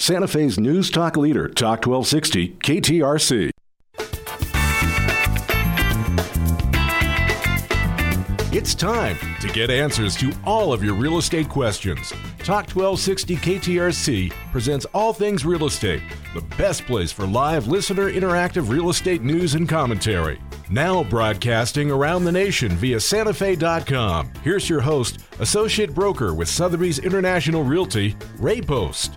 Santa Fe's News Talk leader, Talk 1260, KTRC. It's time to get answers to all of your real estate questions. Talk 1260 KTRC presents All Things Real Estate, the best place for live listener interactive real estate news and commentary. Now broadcasting around the nation via SantaFe.com. Here's your host, Associate Broker with Sotheby's International Realty, Ray Post.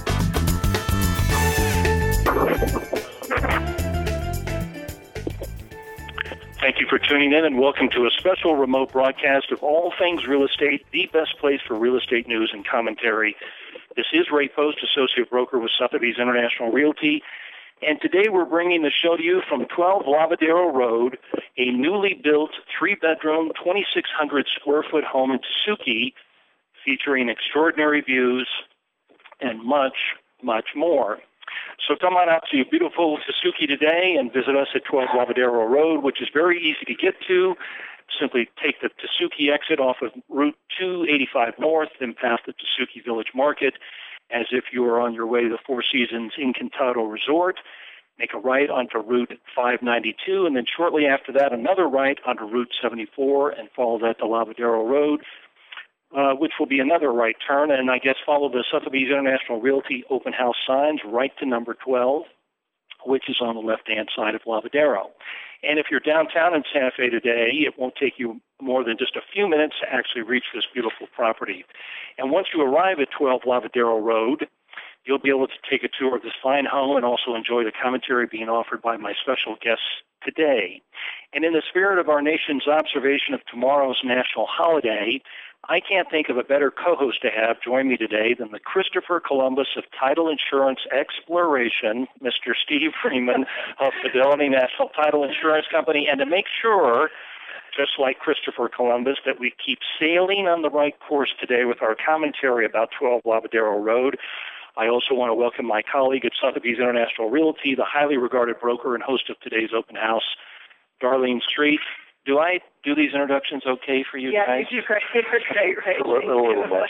Thank you for tuning in and welcome to a special remote broadcast of All Things Real Estate, the best place for real estate news and commentary. This is Ray Post, Associate Broker with Sotheby's International Realty, and today we're bringing the show to you from 12 Lavadero Road, a newly built 3-bedroom, 2,600 square foot home in Tesuque, featuring extraordinary views and much, much more. So come on out to beautiful Tesuque today and visit us at 12 Lavadero Road, which is very easy to get to. Simply take the Tesuque exit off of Route 285 North and pass the Tesuque Village Market as if you are on your way to the Four Seasons Encantado Resort. Make a right onto Route 592, and then shortly after that, another right onto Route 74 and follow that to Lavadero Road, which will be another right turn, and I guess follow the Sotheby's International Realty open house signs right to number 12, which is on the left-hand side of Lavadero. And if you're downtown in Santa Fe today, it won't take you more than just a few minutes to actually reach this beautiful property. And once you arrive at 12 Lavadero Road, you'll be able to take a tour of this fine home and also enjoy the commentary being offered by my special guests today. And in the spirit of our nation's observation of tomorrow's national holiday, I can't think of a better co-host to have join me today than the Christopher Columbus of Title Insurance Exploration, Mr. Steve Freeman of Fidelity National Title Insurance Company, and to make sure, just like Christopher Columbus, that we keep sailing on the right course today with our commentary about 12 Lavadero Road. I also want to welcome my colleague at Sotheby's International Realty, the highly regarded broker and host of today's open house, Darlene Street. Do I do these introductions okay for you guys? Yeah, you do great. Right. A little much.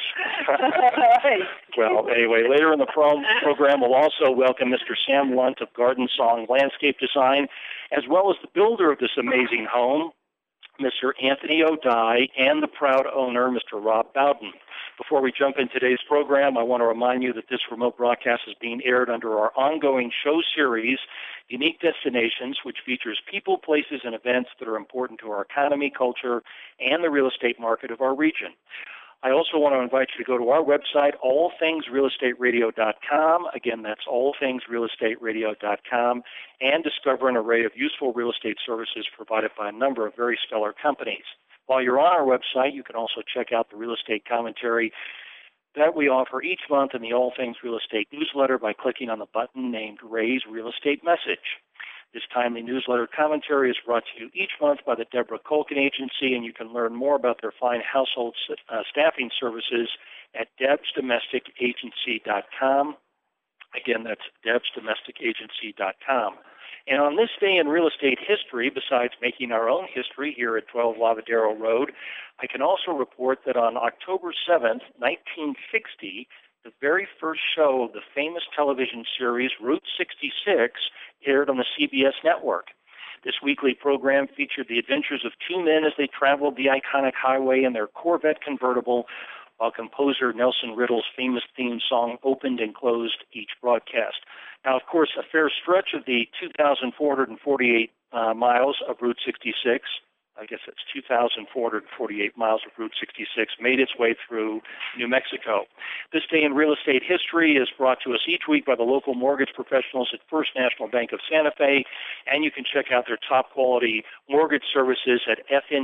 Well, anyway, later in the program, we'll also welcome Mr. Sam Lunt of Garden Song Landscape Design, as well as the builder of this amazing home, Mr. Anthony O'Dye, and the proud owner, Mr. Rob Bowden. Before we jump in today's program, I want to remind you that this remote broadcast is being aired under our ongoing show series, Unique Destinations, which features people, places, and events that are important to our economy, culture, and the real estate market of our region. I also want to invite you to go to our website, allthingsrealestateradio.com. Again, that's allthingsrealestateradio.com, and discover an array of useful real estate services provided by a number of very stellar companies. While you're on our website, you can also check out the real estate commentary that we offer each month in the All Things Real Estate newsletter by clicking on the button named Ray's Real Estate Message. This timely newsletter commentary is brought to you each month by the Deborah Colkin Agency, and you can learn more about their fine household staffing services at debsdomesticagency.com. Again, that's debsdomesticagency.com. And on this day in real estate history, besides making our own history here at 12 Lavadero Road, I can also report that on October 7th, 1960, the very first show of the famous television series Route 66 aired on the CBS network. This weekly program featured the adventures of two men as they traveled the iconic highway in their Corvette convertible, while composer Nelson Riddle's famous theme song opened and closed each broadcast. Now, of course, a fair stretch of the 2,448 miles of Route 66, I guess it's 2,448 miles of Route 66, made its way through New Mexico. This day in real estate history is brought to us each week by the local mortgage professionals at First National Bank of Santa Fe, and you can check out their top-quality mortgage services at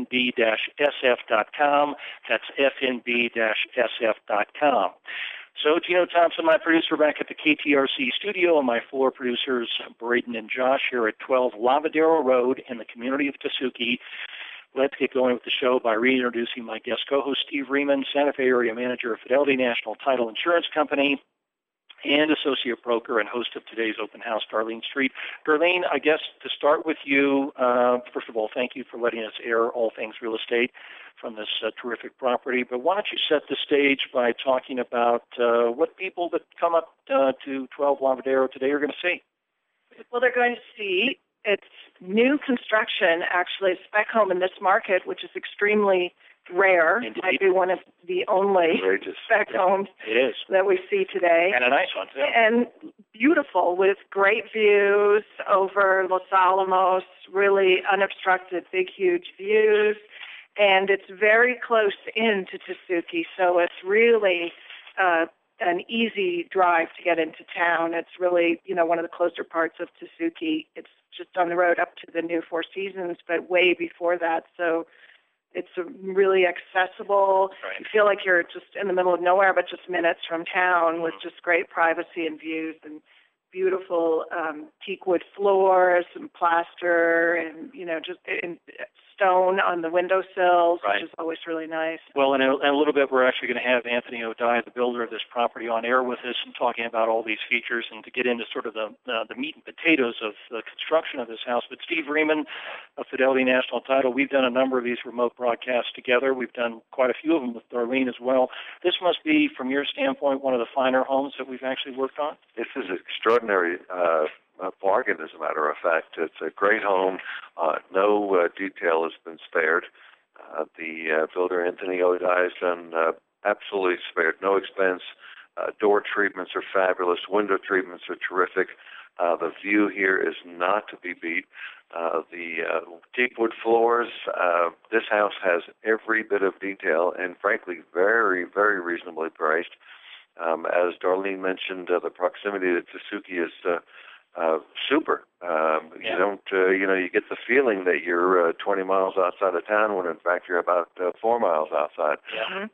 fnb-sf.com. That's fnb-sf.com. So, Gino Thompson, my producer, back at the KTRC studio, and my floor producers, Braden and Josh, here at 12 Lavadero Road in the community of Tesuque. Let's get going with the show by reintroducing my guest co-host, Steve Freeman, Santa Fe area manager of Fidelity National Title Insurance Company. and associate broker and host of today's open house, Darlene Street. Darlene, I guess to start with you, first of all, thank you for letting us air all things real estate from this terrific property. But why don't you set the stage by talking about what people that come up to 12 Lavadero today are going to see? Well, they're going to see it's new construction, actually, a spec home in this market, which is extremely rare. Indeed. Might be one of the only spec homes that we see today. And a nice one, too. And beautiful, with great views over Los Alamos, really unobstructed, big, huge views. And it's very close in to Tesuque, so it's really an easy drive to get into town. It's really, one of the closer parts of Tesuque. It's just on the road up to the new Four Seasons, but way before that. So it's really accessible. Right. You feel like you're just in the middle of nowhere, but just minutes from town with just great privacy and views and beautiful teak wood floors and plaster and, just stone on the windowsills, right, which is always really nice. Well, in a little bit, we're actually going to have Anthony O'Dea, the builder of this property, on air with us and talking about all these features and to get into sort of the meat and potatoes of the construction of this house. But Steve Riemann of Fidelity National Title, we've done a number of these remote broadcasts together. We've done quite a few of them with Darlene as well. This must be, from your standpoint, one of the finer homes that we've actually worked on? This is extraordinary. Bargain, as a matter of fact. It's a great home. No detail has been spared. The builder, Anthony O'Dea, has done absolutely spared. No expense. Door treatments are fabulous. Window treatments are terrific. The view here is not to be beat. The teak wood floors, this house has every bit of detail and, frankly, very, very reasonably priced. As Darlene mentioned, the proximity to Tesuque is super. You don't, you get the feeling that you're 20 miles outside of town when in fact you're about 4 miles outside. Yeah.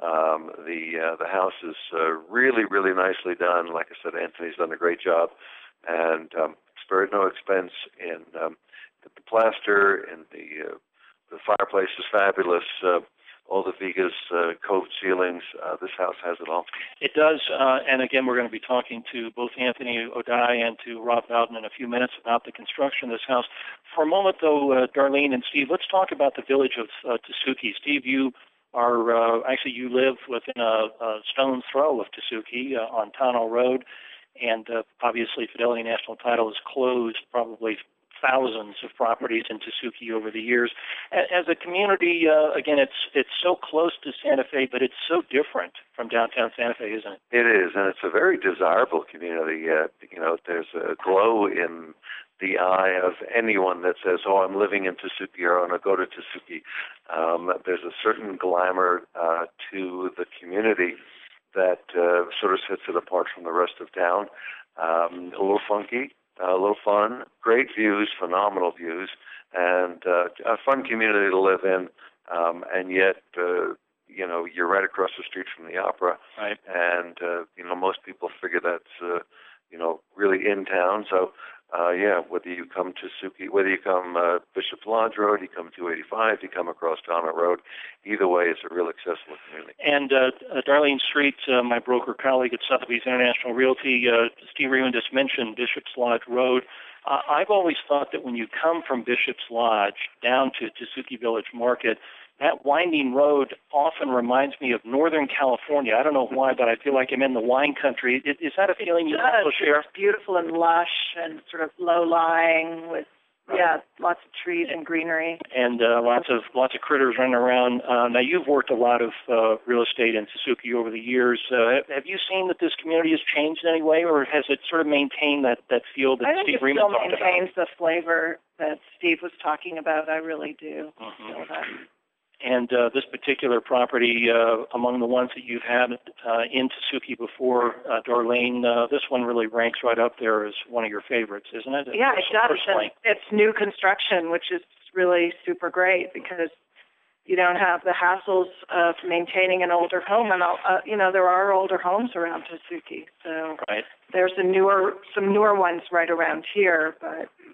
The house is really, really nicely done. Like I said, Anthony's done a great job, and spared no expense in the plaster, and the fireplace is fabulous. All the Vigas, cove ceilings, this house has it all. It does, and again, we're going to be talking to both Anthony O'Dea and to Rob Bowden in a few minutes about the construction of this house. For a moment, though, Darlene and Steve, let's talk about the village of Tesuque. Steve, you are, actually you live within a stone's throw of Tesuque on Tano Road, and obviously Fidelity National Title has closed probably thousands of properties in Tesuque over the years. As a community, again, it's so close to Santa Fe, but it's so different from downtown Santa Fe, isn't it? It is, and it's a very desirable community. There's a glow in the eye of anyone that says, "Oh, I'm living in Tesuque," or "I want to go to Tesuque." There's a certain glamour to the community that sort of sets it apart from the rest of town. A little funky. A little fun, great views, phenomenal views, and a fun community to live in. And yet, you're right across the street from the opera, right? And most people figure that's really in town. So, whether you come to Tesuque, whether you come Bishop's Lodge Road, you come 285, you come across Tano Road, either way, it's a real accessible community. And Darlene Street, my broker colleague at Sotheby's International Realty, Steve Riemann just mentioned Bishop's Lodge Road. I've always thought that when you come from Bishop's Lodge down to Tesuque Village Market, that winding road often reminds me of Northern California. I don't know why, but I feel like I'm in the wine country. Is that a feeling you also share? It's beautiful and lush and sort of low-lying with, lots of trees and greenery. And lots of critters running around. Now, you've worked a lot of real estate in Tesuque over the years. Have you seen that this community has changed in any way, or has it sort of maintained that feel that Steve Riemann talked about? I think it still maintains the flavor that Steve was talking about. I really do feel that. And this particular property, among the ones that you've had in Tesuque before, Darlene, this one really ranks right up there as one of your favorites, isn't it? Yeah, it does. It's new construction, which is really super great because you don't have the hassles of maintaining an older home. And, there are older homes around Tesuque. So right. There's some newer ones right around here. But,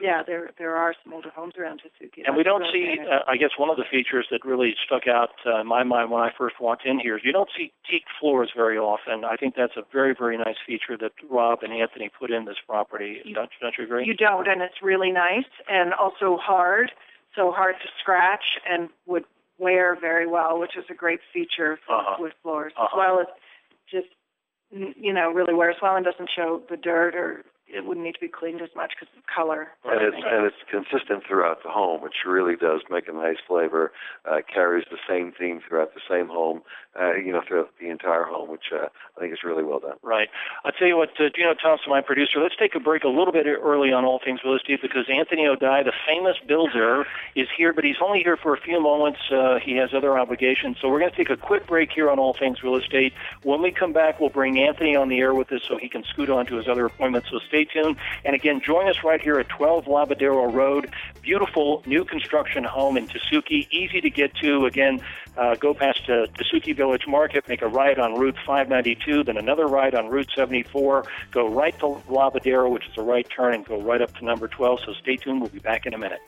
there are some older homes around Tesuque. And we don't see, I guess one of the features that really stuck out in my mind when I first walked in here is you don't see teak floors very often. I think that's a very, very nice feature that Rob and Anthony put in this property. Don't you agree? You don't, and it's really nice and also hard, so hard to scratch and would wear very well, which is a great feature for wood floors, as well as just, really wears well and doesn't show the dirt, or it wouldn't need to be cleaned as much because of color. And it's consistent throughout the home, which really does make a nice flavor. Carries the same theme throughout the same home, throughout the entire home, which I think is really well done. Right. I'll tell you what, Gino Thompson, my producer, let's take a break a little bit early on All Things Real Estate because Anthony O'Dea, the famous builder, is here, but he's only here for a few moments. He has other obligations. So we're going to take a quick break here on All Things Real Estate. When we come back, we'll bring Anthony on the air with us so he can scoot on to his other appointments. So stay tuned. And again, join us right here at 12 Lavadero Road. Beautiful new construction home in Tesuque. Easy to get to. Again, go past Tesuque Village Market, make a right on Route 592, then another right on Route 74. Go right to Lavadero, which is a right turn, and go right up to number 12. So stay tuned. We'll be back in a minute.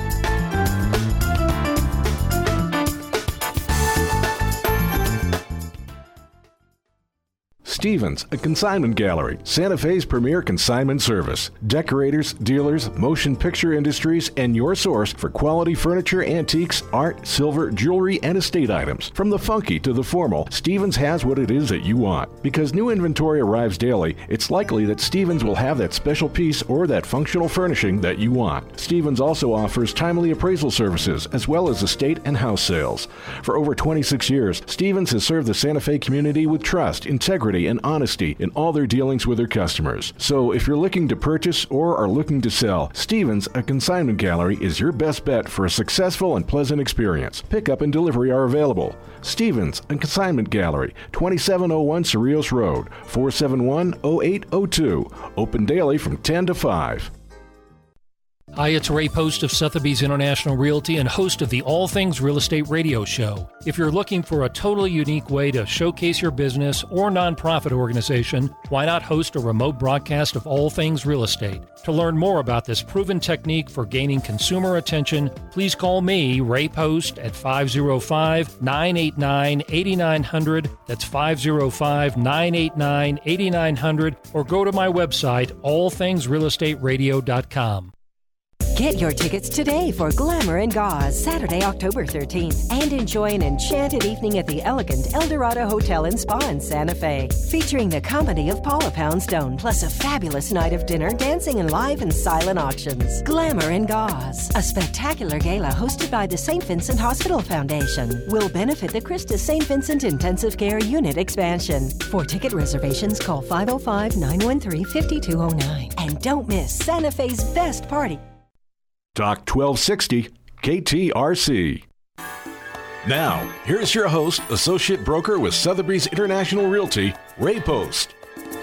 Stevens, a consignment gallery, Santa Fe's premier consignment service. Decorators, dealers, motion picture industries, and your source for quality furniture, antiques, art, silver, jewelry, and estate items. From the funky to the formal, Stevens has what it is that you want. Because new inventory arrives daily, it's likely that Stevens will have that special piece or that functional furnishing that you want. Stevens also offers timely appraisal services as well as estate and house sales. For over 26 years, Stevens has served the Santa Fe community with trust, integrity, and honesty in all their dealings with their customers. So if you're looking to purchase or are looking to sell, Stevens, a consignment gallery, is your best bet for a successful and pleasant experience. Pickup and delivery are available. Stevens, a consignment gallery, 2701 Cerrillos Road, 471-0802. Open daily from 10 to 5. Hi, it's Ray Post of Sotheby's International Realty and host of the All Things Real Estate radio show. If you're looking for a totally unique way to showcase your business or nonprofit organization, why not host a remote broadcast of All Things Real Estate? To learn more about this proven technique for gaining consumer attention, please call me, Ray Post, at 505-989-8900. That's 505-989-8900, or go to my website, allthingsrealestateradio.com. Get your tickets today for Glamour and Gauze, Saturday, October 13th, and enjoy an enchanted evening at the elegant Eldorado Hotel and Spa in Santa Fe, featuring the company of Paula Poundstone, plus a fabulous night of dinner, dancing, and live and silent auctions. Glamour and Gauze, a spectacular gala hosted by the St. Vincent Hospital Foundation, will benefit the Christus St. Vincent Intensive Care Unit expansion. For ticket reservations, call 505-913-5209. And don't miss Santa Fe's best party. Talk 1260 KTRC. Now, here's your host, associate broker with Sotheby's International Realty, Ray Post.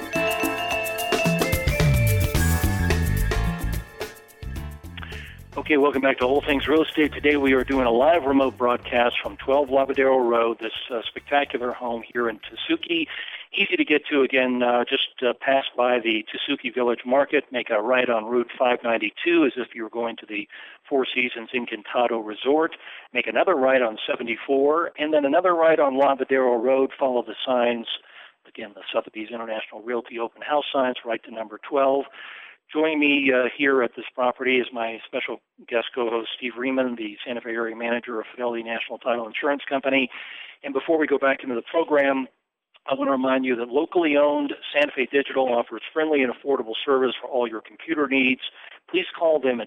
Okay, welcome back to All Things Real Estate. Today we are doing a live remote broadcast from 12 Lavadero Road, this spectacular home here in Tesuque. Easy to get to, again, just pass by the Tesuque Village Market, make a right on Route 592 as if you were going to the Four Seasons Encantado Resort, make another right on 74, and then another right on Lavadero Road, follow the signs, again, the Sotheby's International Realty Open House signs, right to number 12. Joining me here at this property is my special guest co-host, Steve Riemann, the Santa Fe area manager of Fidelity National Title Insurance Company. And before we go back into the program, I want to remind you that locally owned Santa Fe Digital offers friendly and affordable service for all your computer needs. Please call them at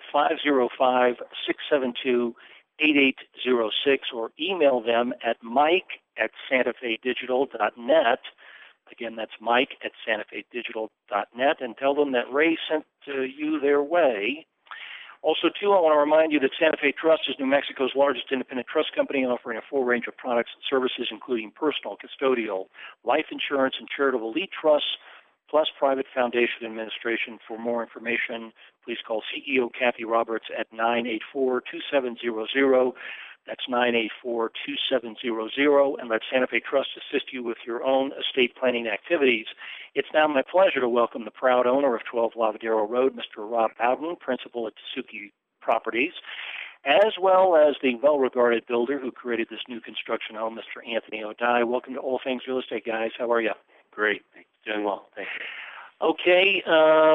505-672-8806 or email them at mike@santafedigital.net. Again, that's mike@santafedigital.net, and tell them that Ray sent you their way. Also, too, I want to remind you that Santa Fe Trust is New Mexico's largest independent trust company, offering a full range of products and services, including personal, custodial, life insurance, and charitable elite trusts, plus private foundation administration. For more information, please call CEO Kathy Roberts at 984-2700. That's 984-2700, and let Santa Fe Trust assist you with your own estate planning activities. It's now my pleasure to welcome the proud owner of 12 Lavadero Road, Mr. Rob Bowden, principal at Tsuki Properties, as well as the well-regarded builder who created this new construction home, Mr. Anthony O'Dea. Welcome to All Things Real Estate, guys. How are you? Great. Doing well. Thank you. Okay.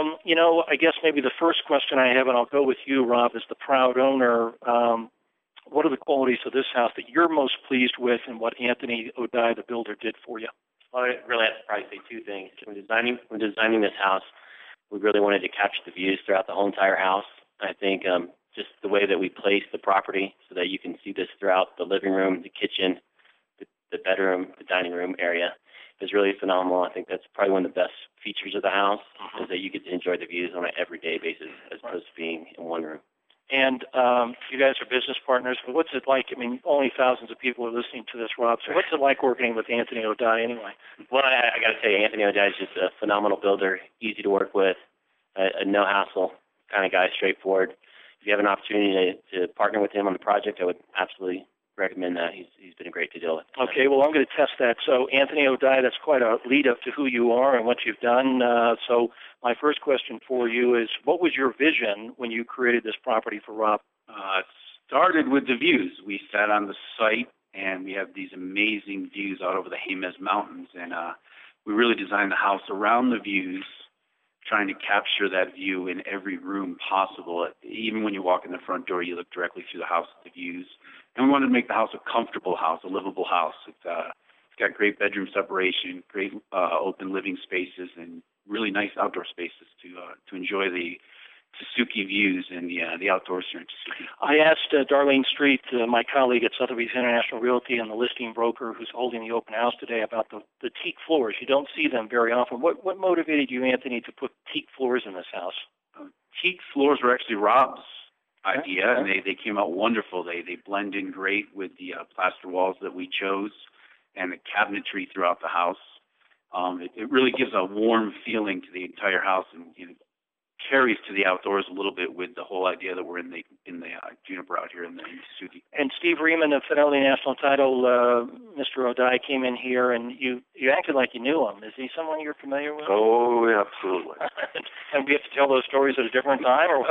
I guess maybe the first question I have, and I'll go with you, Rob, as the proud owner. What are the qualities of this house that you're most pleased with and what Anthony O'Dea, the builder, did for you? Well, I really have to probably say two things. When designing this house, we really wanted to capture the views throughout the whole entire house. I think just the way that we placed the property so that you can see this throughout the living room, the kitchen, the bedroom, the dining room area is really phenomenal. I think that's probably one of the best features of the house is that you get to enjoy the views on an everyday basis as opposed to being in one room. And you guys are business partners, but what's it like? I mean, only thousands of people are listening to this, Rob, so what's it like working with Anthony O'Dea anyway? Well, I got to tell you, Anthony O'Dea is just a phenomenal builder, easy to work with, a no-hassle kind of guy, straightforward. If you have an opportunity to partner with him on the project, I would absolutely recommend that. He's been great to deal with. Okay, well, I'm going to test that. So, Anthony O'Dea, that's quite a lead-up to who you are and what you've done. So my first question for you is, what was your vision when you created this property for Rob? It started with the views. We sat on the site, and we have these amazing views out over the Jemez Mountains, and we really designed the house around the views, trying to capture that view in every room possible. Even when you walk in the front door, you look directly through the house at the views. And we wanted to make the house a comfortable house, a livable house. It's got great bedroom separation, great open living spaces, and really nice outdoor spaces to enjoy the Tsuki views and the outdoors here in Tsuki. I asked Darlene Street, my colleague at Sotheby's International Realty and the listing broker who's holding the open house today, about the teak floors. You don't see them very often. What motivated you, Anthony, to put teak floors in this house? Teak floors were actually Rob's idea, and they came out wonderful. They blend in great with the plaster walls that we chose and the cabinetry throughout the house. It really gives a warm feeling to the entire house, and carries to the outdoors a little bit with the whole idea that we're in the juniper out here in Tsuki. And Steve Riemann of Fidelity National Title, Mr. O'Dea, came in here, and you acted like you knew him. Is he someone you're familiar with? Oh, yeah, absolutely. And we have to tell those stories at a different time, or what?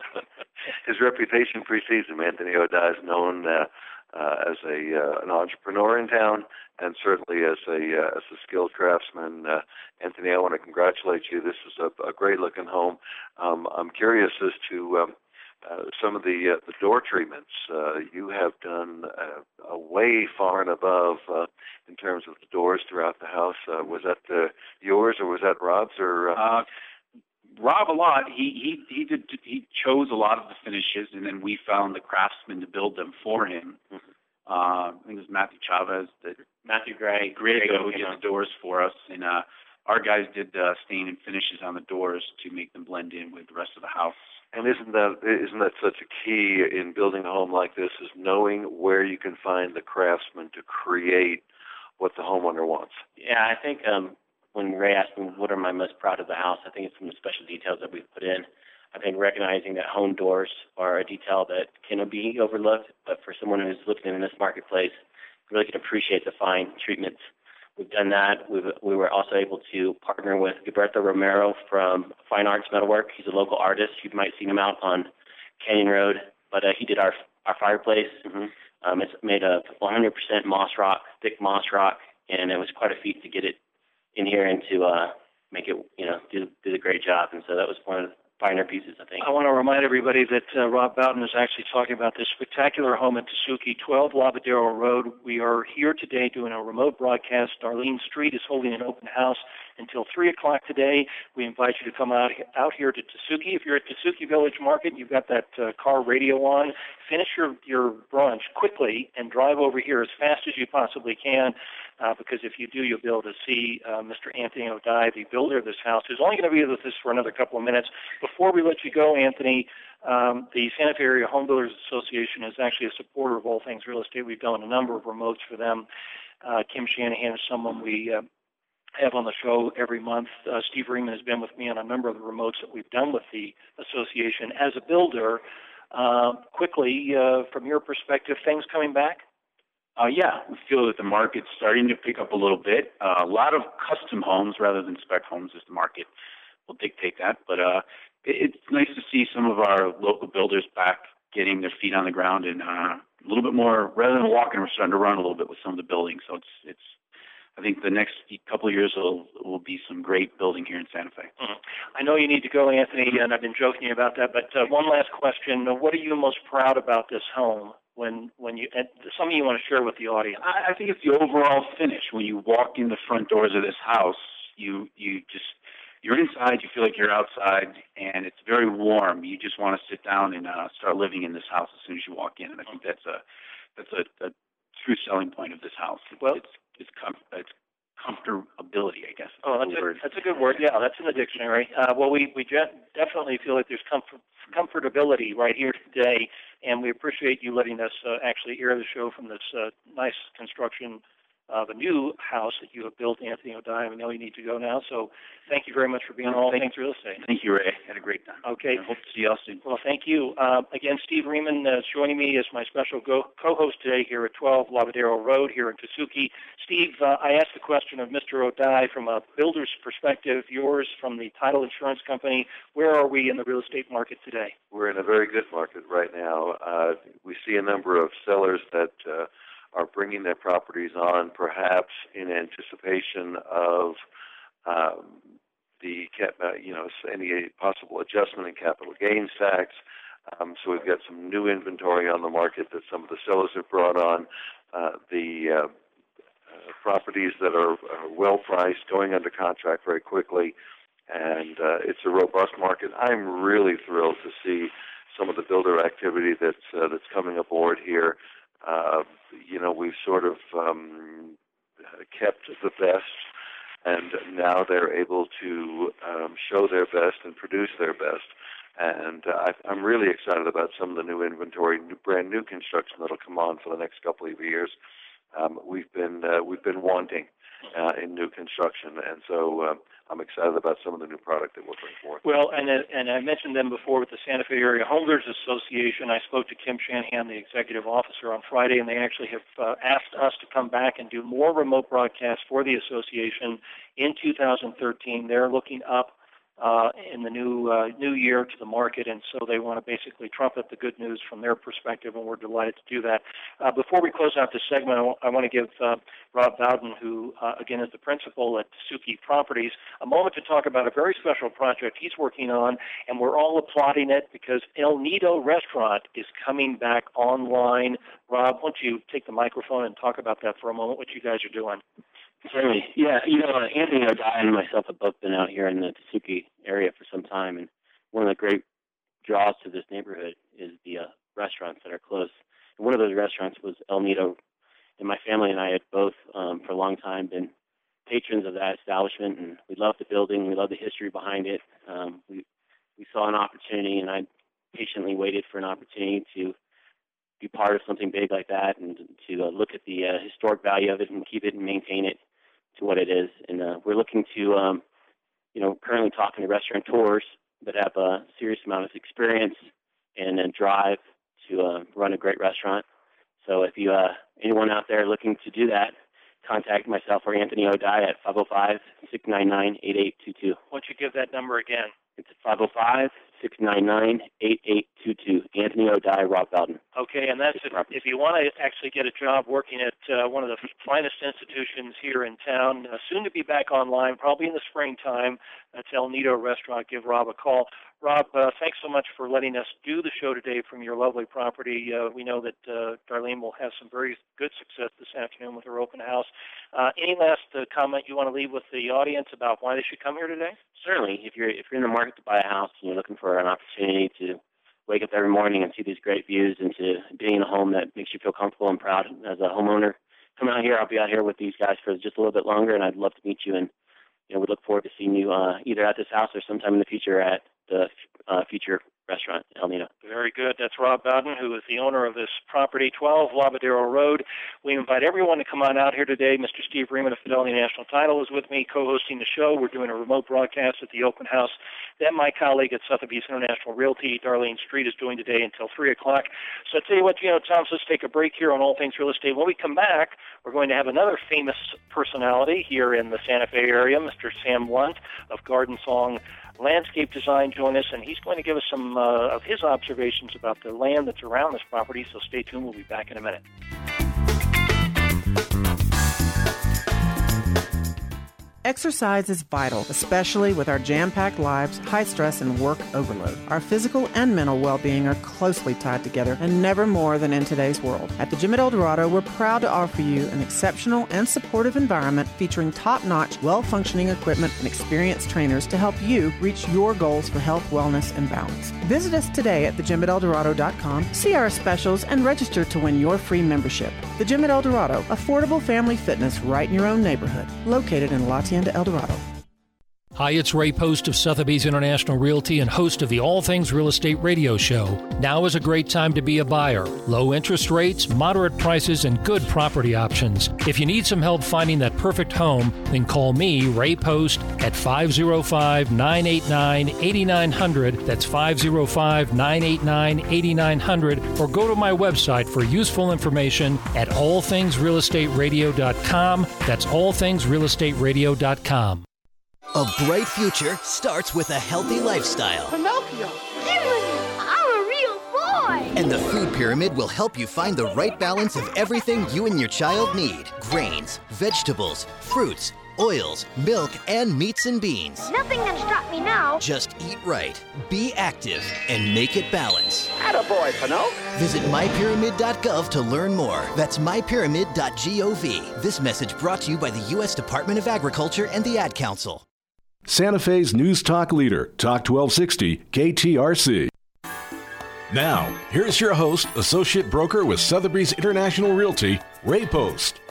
His reputation precedes him. Anthony O'Dea is known as an entrepreneur in town, and certainly as a skilled craftsman. Anthony, I want to congratulate you. This is a great-looking home. I'm curious as to some of the door treatments. You have done way far and above in terms of the doors throughout the house. Was that yours, or was that Rob's? Or Rob, a lot. He chose a lot of the finishes, and then we found the craftsmen to build them for him. I think it was Matthew Chavez, Matthew Gray, who did the doors for us, and our guys did stain and finishes on the doors to make them blend in with the rest of the house. And isn't that such a key in building a home like this, is knowing where you can find the craftsman to create what the homeowner wants? Yeah, I think when Ray asked me what am I most proud of the house, I think it's from the special details that we've put in. I think recognizing that home doors are a detail that can be overlooked, but for someone who's looking in this marketplace, really can appreciate the fine treatments. We've done that. We were also able to partner with Gilberto Romero from Fine Arts Metalwork. He's a local artist. You might have seen him out on Canyon Road, but he did our fireplace. Mm-hmm. It's made of 100% moss rock, thick moss rock, and it was quite a feat to get it in here and to make it, do the great job. And so that was one of the finer pieces, I think. I want to remind everybody that Rob Bowden is actually talking about this spectacular home at Tsuki, 12 Lavadero Road. We are here today doing a remote broadcast. Darlene Street is holding an open house until 3 o'clock today. We invite you to come out here to Tsuki. If you're at Tsuki Village Market, you've got that car radio on. Finish your brunch quickly and drive over here as fast as you possibly can, because if you do, you'll be able to see Mr. Anthony O'Dea, the builder of this house, who's only going to be with us for another couple of minutes. Before we let you go, Anthony, the Santa Fe Area Home Builders Association is actually a supporter of All Things Real Estate. We've done a number of remotes for them. Kim Shanahan is someone we have on the show every month. Steve Riemann has been with me on a number of the remotes that we've done with the association. As a builder, Quickly, from your perspective, things coming back? Yeah, we feel that the market's starting to pick up a little bit. A lot of custom homes rather than spec homes as the market will dictate that. But it's nice to see some of our local builders back getting their feet on the ground and a little bit more, rather than walking, we're starting to run a little bit with some of the buildings. So it's I think the next couple of years will be some great building here in Santa Fe. Mm-hmm. I know you need to go, Anthony, and I've been joking about that, but one last question. What are you most proud about this home? When you, and something you want to share with the audience? I think it's the overall finish. When you walk in the front doors of this house, you're inside, you feel like you're outside, and it's very warm. You just want to sit down and start living in this house as soon as you walk in. And I think that's a true selling point of this house. Well, it's comfortability, I guess. Oh, that's a good word. Yeah, that's in the dictionary. Well, we definitely feel like there's comfortability right here today, and we appreciate you letting us actually air the show from this nice construction of a new house that you have built, Anthony O'Dea. We know you need to go now, so thank you very much for being on All Things Real Estate. Thank you, Ray. Had a great time. Okay. I hope to see you all soon. Well, thank you. Again, Steve Riemann is joining me as my special co-host today here at 12 Lavadero Road here in Tesuque. Steve, I asked the question of Mr. O'Dea from a builder's perspective, yours from the title insurance company. Where are we in the real estate market today? We're in a very good market right now. We see a number of sellers that are bringing their properties on perhaps in anticipation of any possible adjustment in capital gains tax. So we've got some new inventory on the market that some of the sellers have brought on. The properties that are well priced, going under contract very quickly, and it's a robust market. I'm really thrilled to see some of the builder activity that's coming aboard here. We've sort of kept the best, and now they're able to show their best and produce their best. And I'm really excited about some of the new inventory, brand new construction that'll come on for the next couple of years. We've been wanting in new construction, and so I'm excited about some of the new product that we'll bring forth. Well, and I mentioned them before with the Santa Fe Area Home Builders Association. I spoke to Kim Shanahan, the executive officer, on Friday, and they actually have asked us to come back and do more remote broadcasts for the association in 2013. They're looking up in the new year to the market, and so they want to basically trumpet the good news from their perspective, and we're delighted to do that. Before we close out this segment, I want to give Rob Bowden, who again is the principal at Tesuque Properties, a moment to talk about a very special project he's working on, and we're all applauding it because El Nido Restaurant is coming back online. Rob, why don't you take the microphone and talk about that for a moment, what you guys are doing? Certainly. Yeah, Anthony O'Dea and myself have both been out here in the Tesuque area for some time, and one of the great draws to this neighborhood is the restaurants that are close. And one of those restaurants was El Nido, and my family and I had both, for a long time, been patrons of that establishment, and we love the building, we love the history behind it. We saw an opportunity, and I patiently waited for an opportunity to be part of something big like that, and to look at the historic value of it and keep it and maintain it to what it is. And we're looking to, currently talking to restaurateurs that have a serious amount of experience and drive to run a great restaurant. So if you anyone out there looking to do that, contact myself or Anthony O'Dea at 505-699-8822. Why don't you give that number again? It's 505-699-8822. Anthony O'Dea, Rob Bowden. Okay, and that's if you want to actually get a job working at one of the finest institutions here in town, soon to be back online, probably in the springtime. That's El Nido Restaurant. Give Rob a call. Rob, thanks so much for letting us do the show today from your lovely property. We know that Darlene will have some very good success this afternoon with her open house. Any last comment you want to leave with the audience about why they should come here today? Certainly. If you're in the market to buy a house and you're looking for an opportunity to wake up every morning and see these great views and to be in a home that makes you feel comfortable and proud as a homeowner, come out here. I'll be out here with these guys for just a little bit longer, and I'd love to meet you. And we look forward to seeing you either at this house or sometime in the future at the future restaurant, El Nido. Very Very good. That's Rob Bowden, who is the owner of this property, 12 Lavadero Road. We invite everyone to come on out here today. Mr. Steve Riemann of Fidelity National Title is with me, co-hosting the show. We're doing a remote broadcast at the open house that my colleague at Sotheby's International Realty, Darlene Street, is doing today until 3 o'clock. So I tell you what, Tom, let's take a break here on All Things Real Estate. When we come back, we're going to have another famous personality here in the Santa Fe area, Mr. Sam Lunt of Garden Song Landscape Design, join us, and he's going to give us some of his observations about the land that's around this property, so stay tuned. We'll be back in a minute. Exercise is vital, especially with our jam-packed lives, high stress, and work overload. Our physical and mental well-being are closely tied together, and never more than in today's world. At the Gym at El Dorado, we're proud to offer you an exceptional and supportive environment featuring top-notch, well-functioning equipment and experienced trainers to help you reach your goals for health, wellness, and balance. Visit us today at thegymeldorado.com, see our specials, and register to win your free membership. The Gym at El Dorado, affordable family fitness right in your own neighborhood, located in La Tienda, El Dorado. Hi, it's Ray Post of Sotheby's International Realty and host of the All Things Real Estate radio show. Now is a great time to be a buyer. Low interest rates, moderate prices, and good property options. If you need some help finding that perfect home, then call me, Ray Post, at 505-989-8900. That's 505-989-8900. Or go to my website for useful information at allthingsrealestateradio.com. That's allthingsrealestateradio.com. A bright future starts with a healthy lifestyle. Pinocchio, give me! I'm a real boy! And the Food Pyramid will help you find the right balance of everything you and your child need. Grains, vegetables, fruits, oils, milk, and meats and beans. Nothing can stop me now. Just eat right, be active, and make it balance. Attaboy, Pinocchio. Visit mypyramid.gov to learn more. That's mypyramid.gov. This message brought to you by the U.S. Department of Agriculture and the Ad Council. Santa Fe's News Talk leader, Talk 1260 KTRC. Now, here's your host, Associate Broker with Sotheby's International Realty, Ray Post.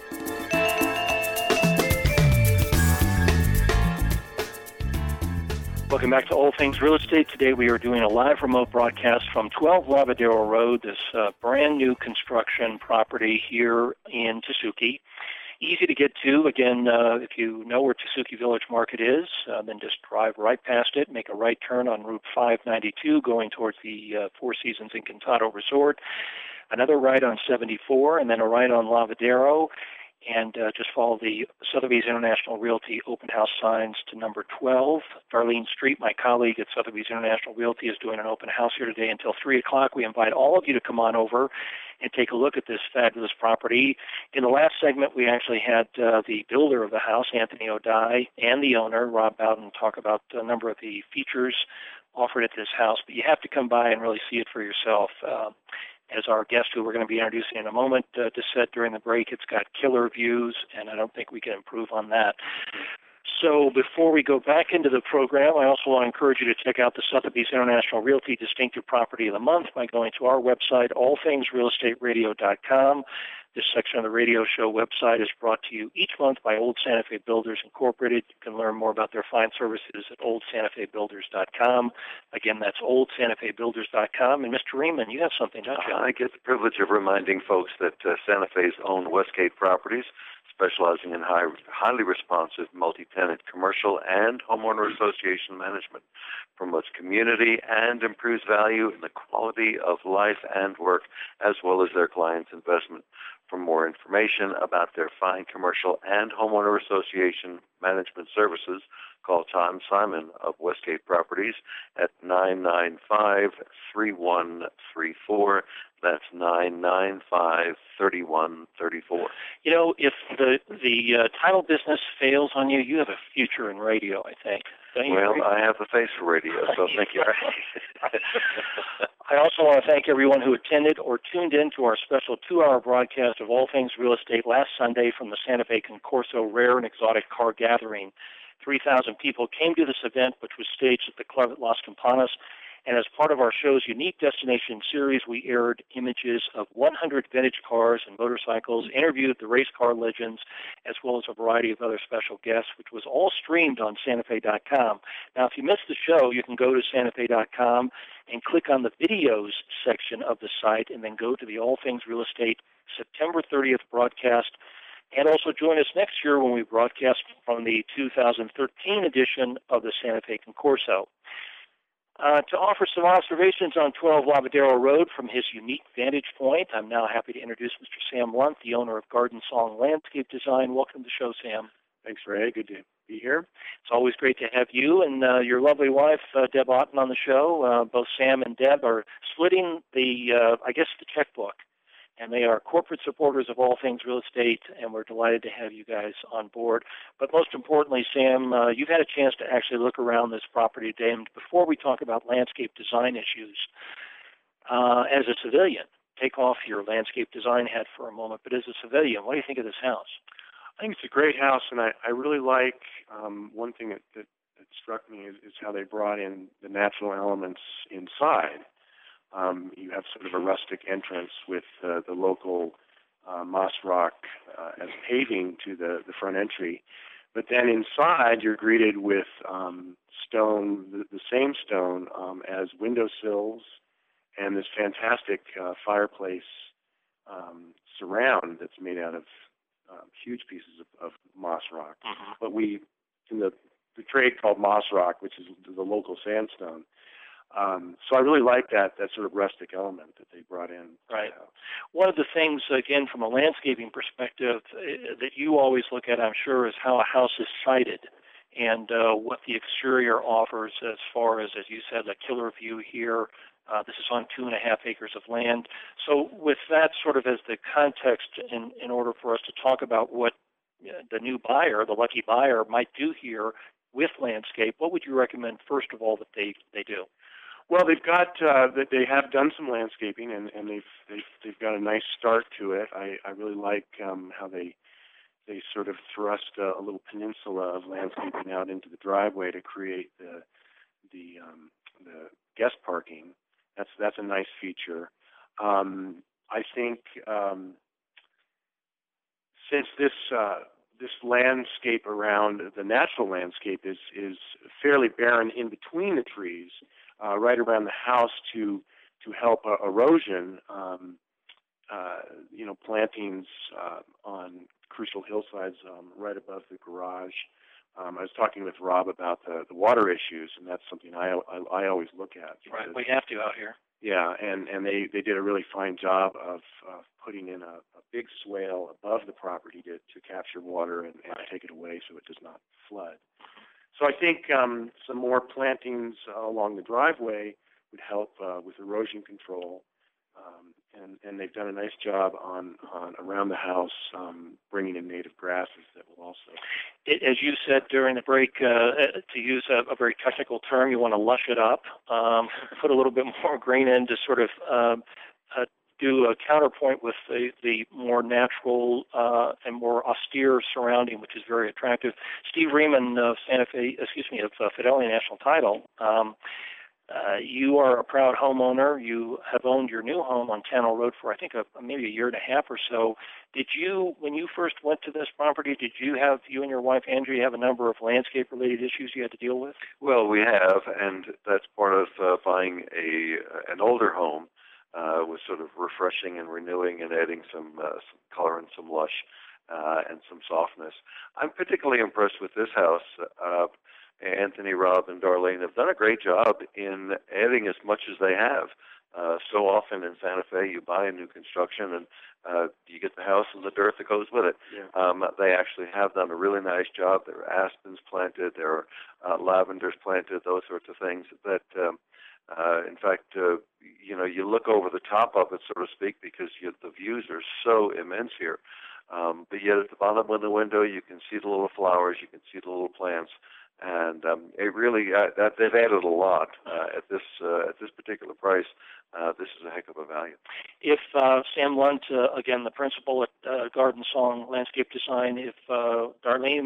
Welcome back to All Things Real Estate. Today we are doing a live remote broadcast from 12 Lavadero Road, this brand new construction property here in Tesuque. Easy to get to. Again, if you know where Tesuque Village Market is, then just drive right past it, make a right turn on Route 592 going towards the Four Seasons Encantado Resort, another right on 74, and then a right on Lavadero, and just follow the Sotheby's International Realty open house signs to number 12. Darlene Street, my colleague at Sotheby's International Realty, is doing an open house here today until 3 o'clock. We invite all of you to come on over and take a look at this fabulous property. In the last segment, we actually had the builder of the house, Anthony O'Dye, and the owner, Rob Bowden, talk about a number of the features offered at this house. But you have to come by and really see it for yourself. As our guest, who we're going to be introducing in a moment, just said during the break, it's got killer views, and I don't think we can improve on that. So before we go back into the program, I also want to encourage you to check out the Sotheby's International Realty Distinctive Property of the Month by going to our website, allthingsrealestateradio.com. This section of the radio show website is brought to you each month by Old Santa Fe Builders Incorporated. You can learn more about their fine services at oldsantafebuilders.com. Again, that's oldsantafebuilders.com. And Mr. Riemann, you have something, don't you? I get the privilege of reminding folks that Santa Fe's own Westgate Properties, specializing in highly responsive multi-tenant commercial and homeowner association management, promotes community and improves value in the quality of life and work, as well as their clients' investment. For more information about their fine commercial and homeowner association management services, call Tom Simon of Westgate Properties at 995-3134. That's 995-3134. You know, if the title business fails on you, you have a future in radio, I think. Well, I have a face for radio, so thank you. I also want to thank everyone who attended or tuned in to our special 2-hour broadcast of All Things Real Estate last Sunday from the Santa Fe Concorso Rare and Exotic Car Gathering. 3,000 people came to this event, which was staged at the club at Las Campanas, And as part of our show's unique destination series, we aired images of 100 vintage cars and motorcycles, interviewed the race car legends, as well as a variety of other special guests, which was all streamed on SantaFe.com. Now, if you missed the show, you can go to SantaFe.com and click on the videos section of the site, and then go to the All Things Real Estate September 30th broadcast. And also join us next year when we broadcast from the 2013 edition of the Santa Fe Concorso. To offer some observations on 12 Lavadero Road from his unique vantage point, I'm now happy to introduce Mr. Sam Lunt, the owner of Garden Song Landscape Design. Welcome to the show, Sam. Thanks, Ray. Good to be here. It's always great to have you and your lovely wife, Deb Otten, on the show. Both Sam and Deb are splitting the checkbook. And they are corporate supporters of All Things Real Estate, and we're delighted to have you guys on board. But most importantly, Sam, you've had a chance to actually look around this property today. And before we talk about landscape design issues, as a civilian, take off your landscape design hat for a moment, but as a civilian, what do you think of this house? I think it's a great house, and I really like one thing that struck me is how they brought in the natural elements inside. You have sort of a rustic entrance with the local moss rock as paving to the front entry. But then inside, you're greeted with stone, the same stone as windowsills and this fantastic fireplace surround that's made out of huge pieces of moss rock. Mm-hmm. But we, in the trade called moss rock, which is the local sandstone. So I really like that sort of rustic element that they brought in. Right. One of the things, again, from a landscaping perspective, that you always look at, I'm sure, is how a house is sited and what the exterior offers as far as you said, a killer view here. This is on 2.5 acres of land. So with that sort of as the context in order for us to talk about what the new buyer, the lucky buyer, might do here with landscape, what would you recommend, first of all, that they do? Well, they've got they have done some landscaping, and they've got a nice start to it. I really like how they sort of thrust a little peninsula of landscaping out into the driveway to create the guest parking. That's a nice feature. I think since this landscape around the natural landscape is fairly barren in between the trees, right around the house to help erosion. Plantings on crucial hillsides right above the garage. I was talking with Rob about the water issues, and that's something I always look at. Right, we have to out here. Yeah, and they did a really fine job of putting in a big swale above the property to capture water and take it away so it does not flood. So I think some more plantings along the driveway would help with erosion control, and they've done a nice job on around the house, bringing in native grasses that will also. As you said during the break, to use a very technical term, you want to lush it up, put a little bit more green in to sort of do a counterpoint with the more natural and more austere surrounding, which is very attractive. Steve Riemann of Fidelity National Title. You are a proud homeowner. You have owned your new home on Tannell Road for, I think, maybe a year and a half or so. Did you, when you first went to this property, you and your wife, Andrea, have a number of landscape-related issues you had to deal with? Well, we have, and that's part of buying an older home. Was sort of refreshing and renewing and adding some color and some lush and some softness. I'm particularly impressed with this house. Anthony, Rob, and Darlene have done a great job in adding as much as they have. So often in Santa Fe, you buy a new construction and you get the house and the dirt that goes with it. Yeah. They actually have done a really nice job. There are aspens planted, there are lavenders planted, those sorts of things that, in fact, you look over the top of it, so to speak, because the views are so immense here. But yet at the bottom of the window, you can see the little flowers, you can see the little plants. And it really they've added a lot at this particular price. This is a heck of a value. If Sam Lunt, again the principal at Garden Song Landscape Design, if Darlene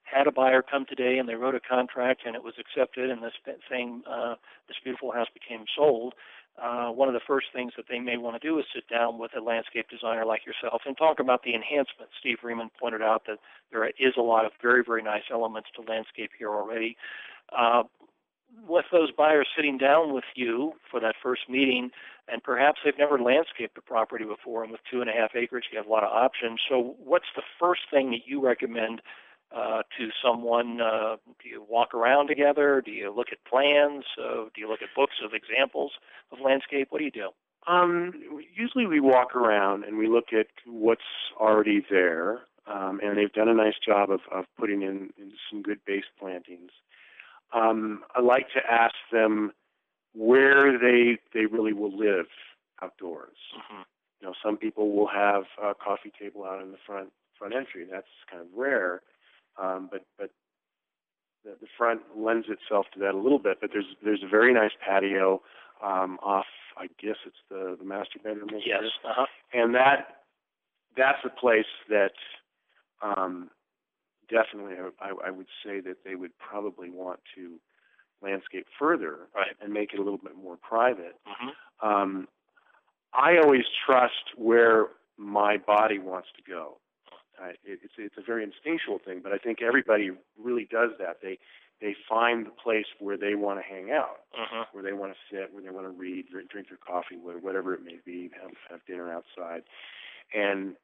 had a buyer come today and they wrote a contract and it was accepted and this beautiful house became sold, one of the first things that they may want to do is sit down with a landscape designer like yourself and talk about the enhancements. Steve Riemann pointed out that there is a lot of very, very nice elements to landscape here already. With those buyers sitting down with you for that first meeting, and perhaps they've never landscaped a property before, and with 2.5 acres, you have a lot of options. So what's the first thing that you recommend to someone? Do you walk around together? Do you look at plans? Do you look at books of examples of landscape? What do you do? Usually we walk around and we look at what's already there, and they've done a nice job of putting in some good base plantings. I like to ask them where they really will live outdoors. Mm-hmm. You know, some people will have a coffee table out in the front entry. That's kind of rare, but the front lends itself to that a little bit. But there's a very nice patio off. I guess it's the master bedroom. Yes. Uh-huh. And that's a place that definitely I would say that they would probably want to landscape further, right, and make it a little bit more private. Mm-hmm. I always trust where my body wants to go. It's a very instinctual thing, but I think everybody really does that. They find the place where they want to hang out, uh-huh, where they want to sit, where they want to read, drink their coffee, whatever it may be, have dinner outside. And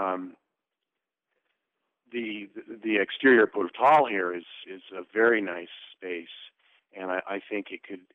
the exterior portal here is a very nice space, and I think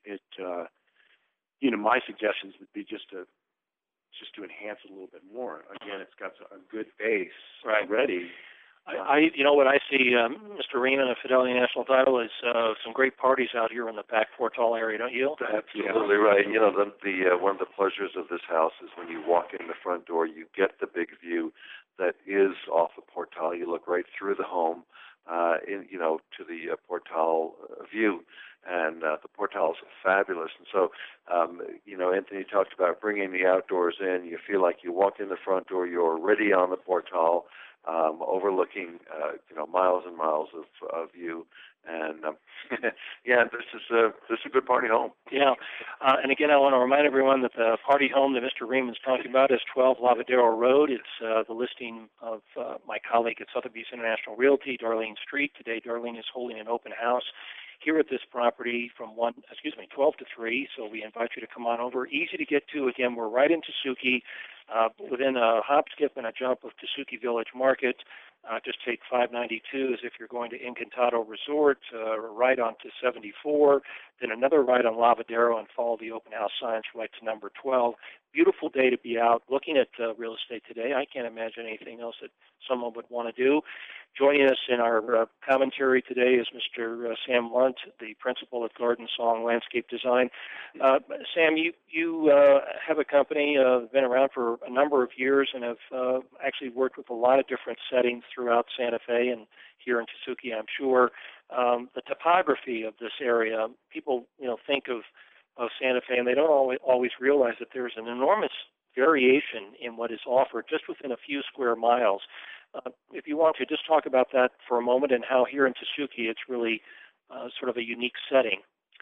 my suggestions would be just to enhance it a little bit more. Again, it's got a good base already. What I see, Mr. Riemann of Fidelity National Title, is some great parties out here in the back portal area, don't you? Absolutely right. You know, the one of the pleasures of this house is when you walk in the front door, you get the big view that is off the portal. You look right through the home, to the portal view, and the portal is fabulous. And so, Anthony talked about bringing the outdoors in. You feel like you walk in the front door, you're already on the portal, overlooking, miles and miles of view. And this is a good party home. Yeah, and again, I want to remind everyone that the party home that Mr. Riemann's talking about is 12 Lavadero Road. It's the listing of my colleague at Sotheby's International Realty, Darlene Street. Today, Darlene is holding an open house here at this property from 12 to 3. So we invite you to come on over. Easy to get to. Again, we're right in Tesuque, within a hop, skip, and a jump of Tesuque Village Market. Just take 592 as if you're going to Encantado Resort, right onto 74, then another right on Lavadero, and follow the open house signs right to number 12. Beautiful day to be out looking at real estate today. I can't imagine anything else that someone would want to do. Joining us in our commentary today is Mr. Sam Lunt, the principal at Garden Song Landscape Design. Sam, you have a company been around for a number of years and have actually worked with a lot of different settings throughout Santa Fe and here in Tesuque, I'm sure. The topography of this area, people think of Santa Fe, and they don't always realize that there's an enormous variation in what is offered just within a few square miles. If you want to, just talk about that for a moment and how here in Tesuque it's really sort of a unique setting.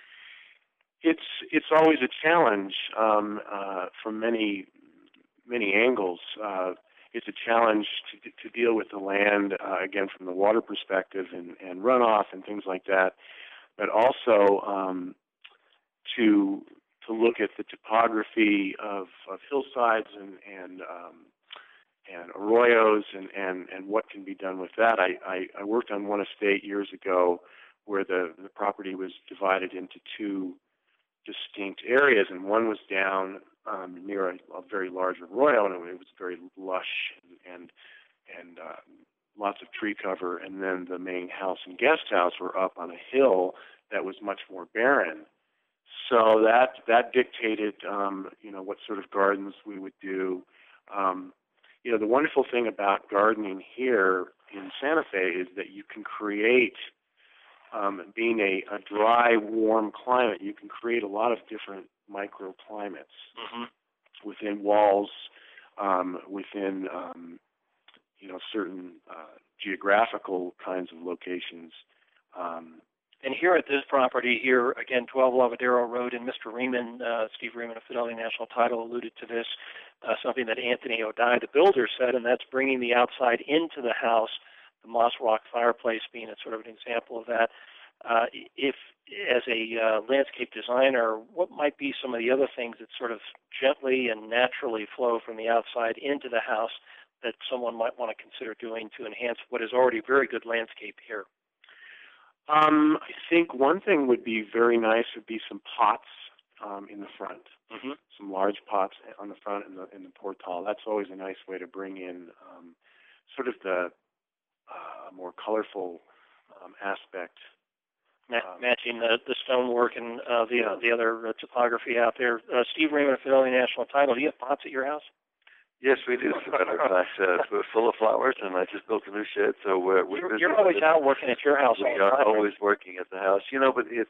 It's always a challenge from many angles. It's a challenge to deal with the land, again, from the water perspective and runoff and things like that, but also to look at the topography of hillsides and arroyos and what can be done with that. I worked on one estate years ago where the property was divided into two distinct areas, and one was down near a very large arroyo, and it was very lush and lots of tree cover, and then the main house and guest house were up on a hill that was much more barren. So that dictated, what sort of gardens we would do. The wonderful thing about gardening here in Santa Fe is that you can create, being a dry, warm climate, you can create a lot of different microclimates within walls, within certain geographical kinds of locations. And here at this property here, again, 12 Lavadero Road, and Mr. Riemann, Steve Riemann of Fidelity National Title, alluded to this, something that Anthony O'Dea, the builder, said, and that's bringing the outside into the house, the moss rock fireplace being a sort of an example of that. If, as a landscape designer, what might be some of the other things that sort of gently and naturally flow from the outside into the house that someone might want to consider doing to enhance what is already very good landscape here? I think one thing would be very nice would be some pots in the front, some large pots on the front in the portal. That's always a nice way to bring in sort of the more colorful aspect. Matching the stonework and the other topography out there. Steve Riemann of Fidelity National Title, do you have pots at your house? Yes, we do. As a matter of fact, we're full of flowers, and I just built a new shed, so we're busy. You're always out working at your house. We are always working at the house, But if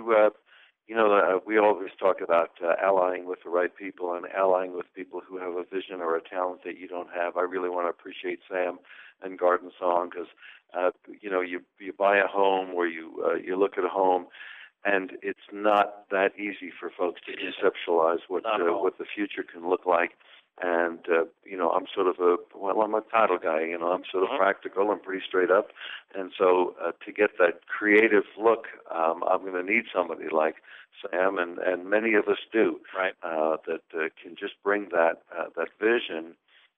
we always talk about allying with the right people and allying with people who have a vision or a talent that you don't have. I really want to appreciate Sam and Garden Song because you buy a home or you look at a home. And it's not that easy for folks to conceptualize what the future can look like. And, I'm sort of I'm a title guy, I'm sort of practical and pretty straight up. And so to get that creative look, I'm going to need somebody like Sam, and many of us do, right? That can just bring that vision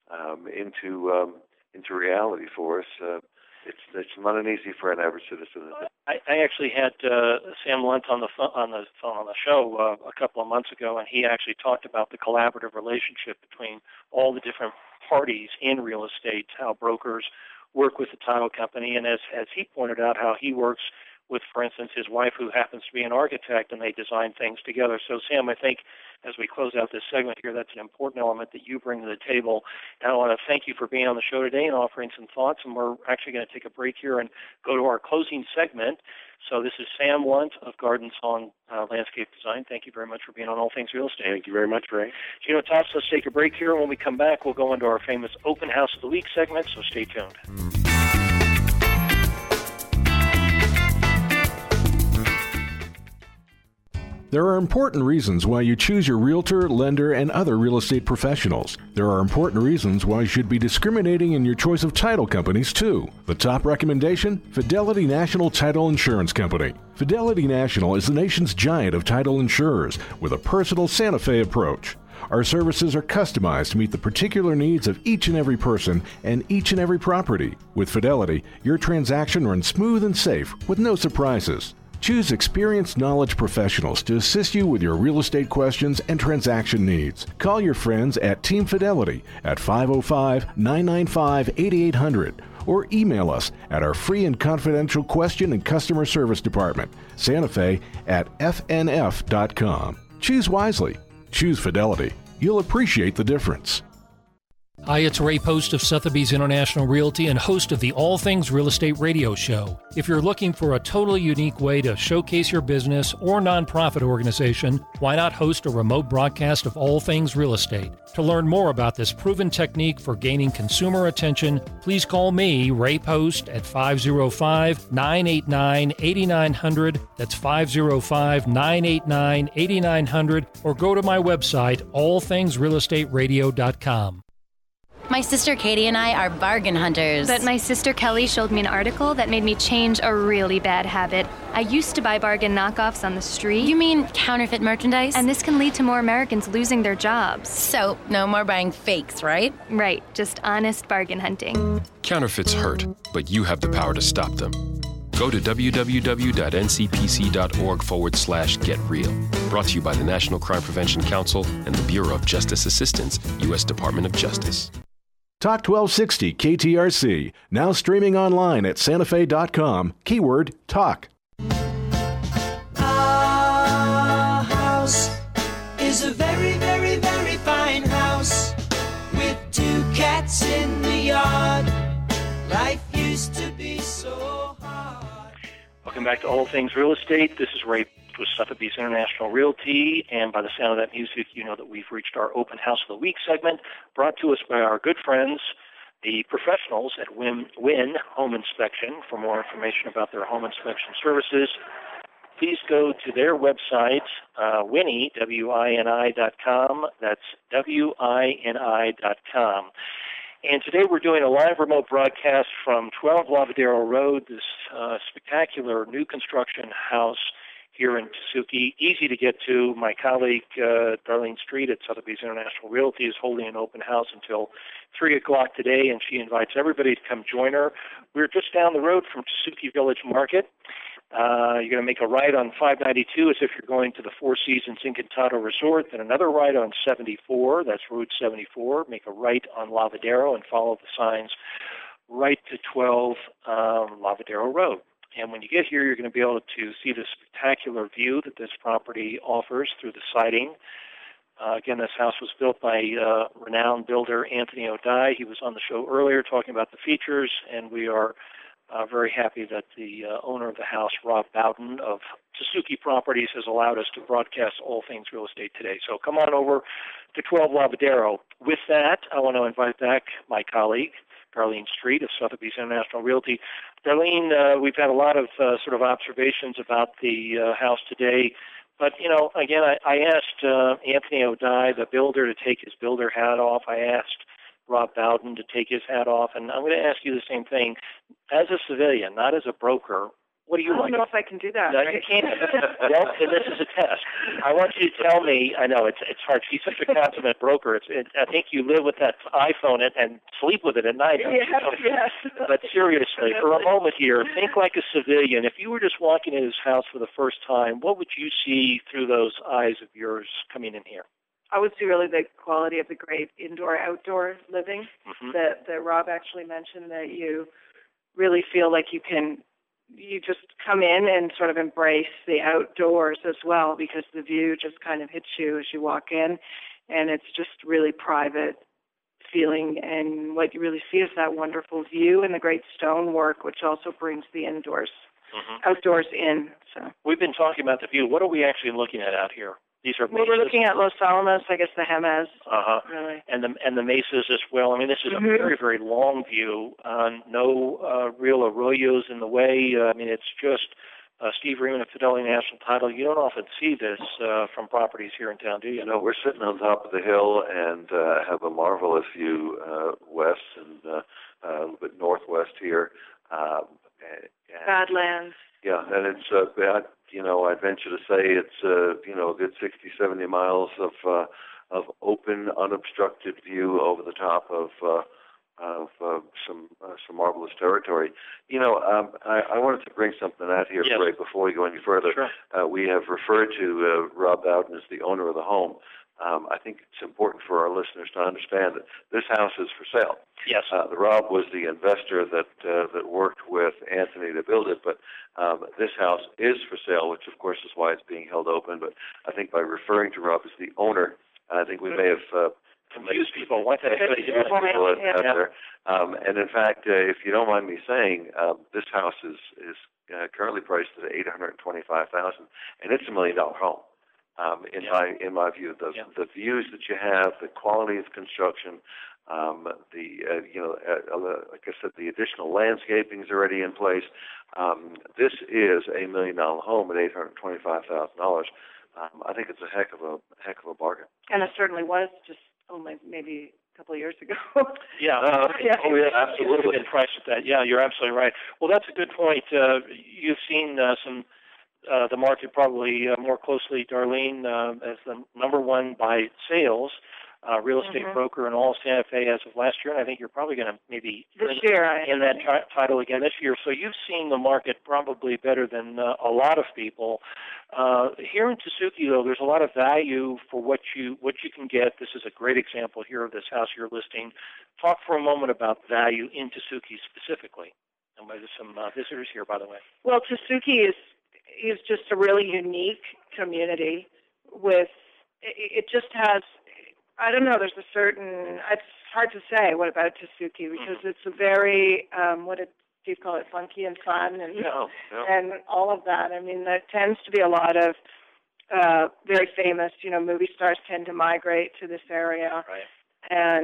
into reality for us. It's not an easy for an average citizen. I actually had Sam Lunt on the show a couple of months ago, and he actually talked about the collaborative relationship between all the different parties in real estate, how brokers work with the title company, and as he pointed out, how he works with, for instance, his wife, who happens to be an architect, and they design things together. So, Sam, I think as we close out this segment here, that's an important element that you bring to the table. And I want to thank you for being on the show today and offering some thoughts. And we're actually going to take a break here and go to our closing segment. So this is Sam Lunt of Garden Song Landscape Design. Thank you very much for being on All Things Real Estate. Thank you very much, Ray. Gino Tops, let's take a break here. When we come back, we'll go into our famous Open House of the Week segment, so stay tuned. There are important reasons why you choose your realtor, lender, and other real estate professionals. There are important reasons why you should be discriminating in your choice of title companies, too. The top recommendation? Fidelity National Title Insurance Company. Fidelity National is the nation's giant of title insurers with a personal Santa Fe approach. Our services are customized to meet the particular needs of each and every person and each and every property. With Fidelity, your transaction runs smooth and safe with no surprises. Choose experienced knowledge professionals to assist you with your real estate questions and transaction needs. Call your friends at Team Fidelity at 505-995-8800 or email us at our free and confidential question and customer service department, Santa Fe at fnf.com. Choose wisely. Choose Fidelity. You'll appreciate the difference. Hi, it's Ray Post of Sotheby's International Realty and host of the All Things Real Estate radio show. If you're looking for a totally unique way to showcase your business or nonprofit organization, why not host a remote broadcast of All Things Real Estate? To learn more about this proven technique for gaining consumer attention, please call me, Ray Post, at 505-989-8900. That's 505-989-8900, or go to my website, allthingsrealestateradio.com. My sister Katie and I are bargain hunters. But my sister Kelly showed me an article that made me change a really bad habit. I used to buy bargain knockoffs on the street. You mean counterfeit merchandise? And this can lead to more Americans losing their jobs. So, no more buying fakes, right? Right, just honest bargain hunting. Counterfeits hurt, but you have the power to stop them. Go to www.ncpc.org/getreal. Brought to you by the National Crime Prevention Council and the Bureau of Justice Assistance, U.S. Department of Justice. Talk 1260 KTRC, now streaming online at santafe.com, keyword talk. Our house is a very, very, very fine house with 2 cats in the yard. Life used to be so hard. Welcome back to All Things Real Estate. This is Ray with Sotheby's International Realty, and by the sound of that music, you know that we've reached our Open House of the Week segment, brought to us by our good friends, the professionals at Win Home Inspection. For more information about their home inspection services, please go to their website, Winnie, WINI.com. That's WINI.com. And today we're doing a live remote broadcast from 12 Lavadero Road, this spectacular new construction house here in Tesuque. Easy to get to. My colleague, Darlene Street at Sotheby's International Realty, is holding an open house until 3 o'clock today, and she invites everybody to come join her. We're just down the road from Tesuque Village Market. You're going to make a right on 592 as if you're going to the Four Seasons Encantado Resort, then another right on 74, that's Route 74. Make a right on Lavadero and follow the signs right to 12 Lavadero Road. And when you get here, you're going to be able to see the spectacular view that this property offers through the siding. Again, this house was built by renowned builder Anthony O'Dea. He was on the show earlier talking about the features, and we are very happy that the owner of the house, Rob Bowden of Tesuque Properties, has allowed us to broadcast all things real estate today. So come on over to 12 Lavadero. With that, I want to invite back my colleague, Darlene Street of Sotheby's International Realty. Darlene, we've had a lot of sort of observations about the house today. But, you know, again, I asked Anthony O'Dea, the builder, to take his builder hat off. I asked Rob Bowden to take his hat off. And I'm going to ask you the same thing. As a civilian, not as a broker, what do you like? I don't know if I can do that. No, you can't. Well, this is a test. I want you to tell me. I know it's hard. She's such a consummate broker. I think you live with that iPhone and sleep with it at night. Yes. But seriously, for a moment here, think like a civilian. If you were just walking in his house for the first time, what would you see through those eyes of yours coming in here? I would see really the quality of the great indoor-outdoor living that Rob actually mentioned, that you really feel like you just come in and sort of embrace the outdoors as well, because the view just kind of hits you as you walk in, and it's just really private feeling. And what you really see is that wonderful view and the great stonework, which also brings the outdoors in. So we've been talking about the view. What are we actually looking at out here? These are we're looking at Los Alamos, I guess the Jemez, really. And the mesas as well. I mean, this is a very, very long view. No real arroyos in the way. I mean, it's just Steve Riemann of Fidelity National Title. You don't often see this from properties here in town, do you? You know, we're sitting on top of the hill and have a marvelous view west and a little bit northwest here. Badlands. Yeah, and it's bad. You know, I'd venture to say it's a good 60, 70 miles of open, unobstructed view over the top of some marvelous territory. You know, I wanted to bring something out here, Ray, before we go any further. Sure. We have referred to Rob Bowden as the owner of the home. I think it's important for our listeners to understand that this house is for sale. Yes. Rob was the investor that worked with Anthony to build it, but this house is for sale, which of course is why it's being held open. But I think by referring to Rob as the owner, I think we may have confused people. What out there. And in fact, if you don't mind me saying, this house is currently priced at $825,000, and it's $1 million home. In my view, the views that you have, the quality of construction, like I said, the additional landscaping is already in place. This is $1 million home at $825,000. I think it's a heck of a bargain. And it certainly was just only maybe a couple of years ago. Yeah. Oh yeah, absolutely. It's priced at that. Yeah, you're absolutely right. Well, that's a good point. You've seen the market probably more closely, Darlene, as the number one by sales real estate broker in all Santa Fe as of last year, and I think you're probably going to maybe in that title again this year. So you've seen the market probably better than a lot of people. Here in Tesuque, though, there's a lot of value for what you can get. This is a great example here of this house you're listing. Talk for a moment about value in Tesuque specifically. And there's some visitors here, by the way. Well, Tesuque is just a really unique community with, it just has, I don't know, there's a certain, it's hard to say what about Tesuque, because it's a very, what did Steve call it, funky and fun and and all of that. I mean, there tends to be a lot of very famous, movie stars tend to migrate to this area. Right. And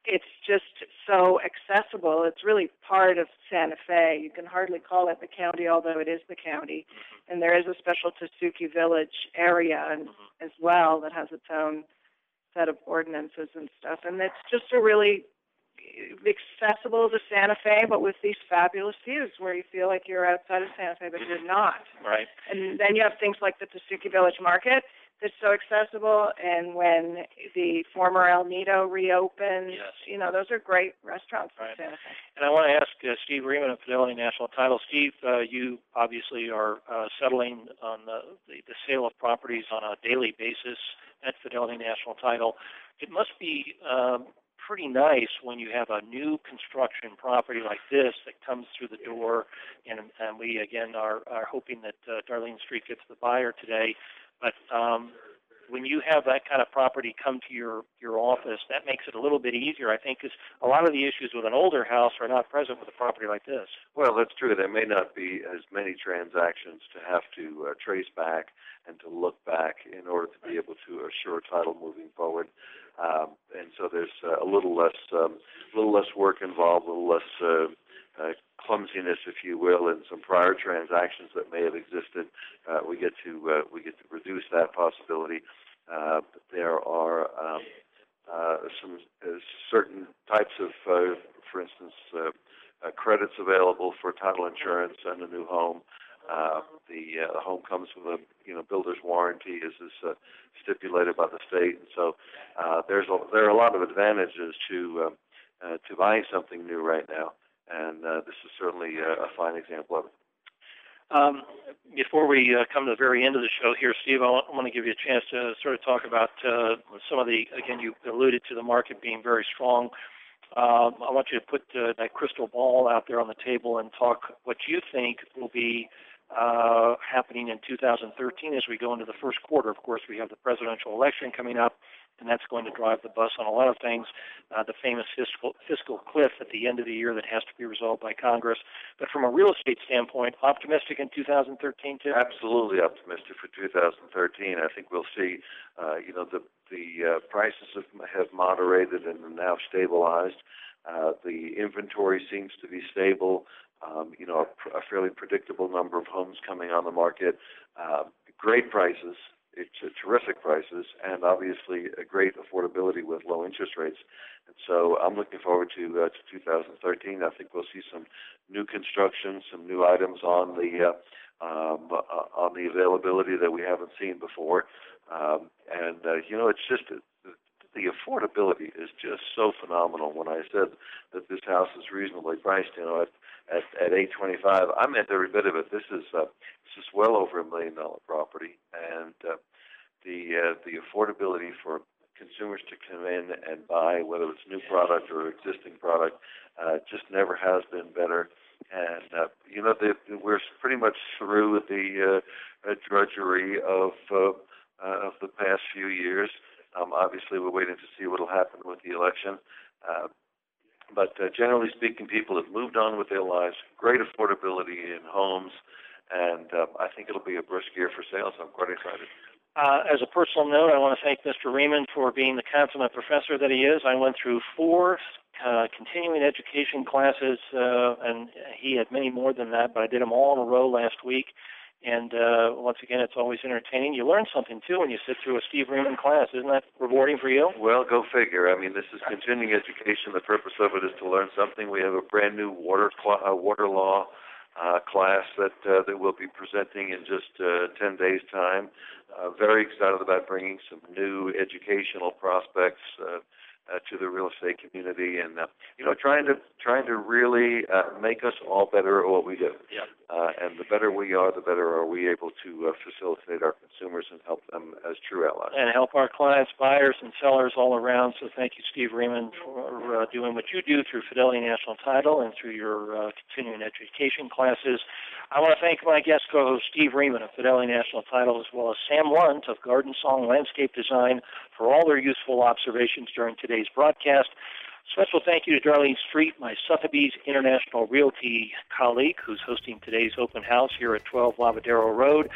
it's just so accessible. It's really part of Santa Fe. You can hardly call it the county, although it is the county. And there is a special Tasuki Village area as well that has its own set of ordinances and stuff. And it's just a really accessible to Santa Fe, but with these fabulous views where you feel like you're outside of Santa Fe, but you're not. Right. And then you have things like the Tasuki Village Market that's so accessible, and when the former El Nido reopens, those are great restaurants in Santa Fe. And I want to ask Steve Riemann of Fidelity National Title. Steve, you obviously are settling on the sale of properties on a daily basis at Fidelity National Title. It must be pretty nice when you have a new construction property like this that comes through the door, and we again are hoping that Darlene Street gets the buyer today. But when you have that kind of property come to your office, that makes it a little bit easier, I think, because a lot of the issues with an older house are not present with a property like this. Well, that's true. There may not be as many transactions to have to trace back and to look back in order to be able to assure title moving forward. And so there's a little less work involved, a little less clumsiness, if you will, in some prior transactions that may have existed. We get to reduce that possibility. There are some certain types of, for instance, credits available for title insurance and a new home. The home comes with a builder's warranty, as is stipulated by the state, and so there are a lot of advantages to buying something new right now. And this is certainly a fine example of it. Before we come to the very end of the show here, Steve, I want to give you a chance to sort of talk about some of the, again, you alluded to the market being very strong. I want you to put that crystal ball out there on the table and talk what you think will be happening in 2013 as we go into the first quarter. Of course, we have the presidential election coming up, and that's going to drive the bus on a lot of things. The famous fiscal cliff at the end of the year that has to be resolved by Congress. But from a real estate standpoint, optimistic in 2013 too? Absolutely optimistic for 2013. I think we'll see, the prices have moderated and are now stabilized. The inventory seems to be stable. A fairly predictable number of homes coming on the market. Great prices. It's terrific prices, and obviously a great affordability with low interest rates. And so I'm looking forward to 2013. I think we'll see some new construction, some new items on the availability that we haven't seen before. It's just the affordability is just so phenomenal. When I said that this house is reasonably priced, at $825, I meant every bit of it. This is well over $1 million property, and the affordability for consumers to come in and buy, whether it's new product or existing product, just never has been better. And we're pretty much through the drudgery of the past few years. Obviously, we're waiting to see what will happen with the election. But generally speaking, people have moved on with their lives, great affordability in homes, and I think it'll be a brisk year for sales. I'm quite excited. As a personal note, I want to thank Mr. Riemann for being the consummate professor that he is. I went through 4 continuing education classes, and he had many more than that, but I did them all in a row last week. And once again, it's always entertaining. You learn something, too, when you sit through a Steve Riemann class. Isn't that rewarding for you? Well, go figure. I mean, this is continuing education. The purpose of it is to learn something. We have a brand-new water law class that we'll be presenting in just 10 days' time. Very excited about bringing some new educational prospects to the real estate community, and trying to really make us all better at what we do. Yeah. And the better we are, the better are we able to facilitate our consumers and help them as true allies. And help our clients, buyers, and sellers all around. So thank you, Steve Riemann, for doing what you do through Fidelity National Title and through your continuing education classes. I want to thank my guest co-host, Steve Riemann of Fidelity National Title, as well as Sam Lunt of Garden Song Landscape Design for all their useful observations during today's broadcast. Special thank you to Darlene Street, my Sotheby's International Realty colleague, who's hosting today's open house here at 12 Lavadero Road.